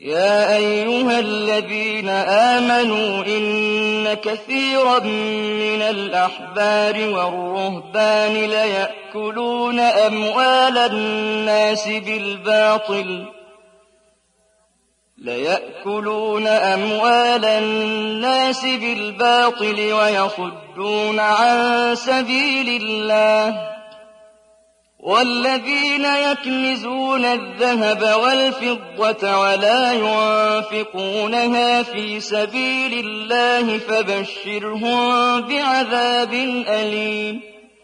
يَا أَيُّهَا الَّذِينَ آمَنُوا إِنَّ كَثِيرًا مِّنَ الْأَحْبَارِ وَالرُّهْبَانِ لَيَأْكُلُونَ أَمْوَالَ النَّاسِ بِالْبَاطِلِ وَيَصُدُّونَ عَن سَبِيلِ اللَّهِ ۗ وَالَّذِينَ يَكْنِزُونَ الذَّهَبَ وَالْفِضَّةَ وَلَا يُنفِقُونَهَا فِي سَبِيلِ اللَّهِ فَبَشِّرْهُم بِعَذَابٍ أَلِيمٍ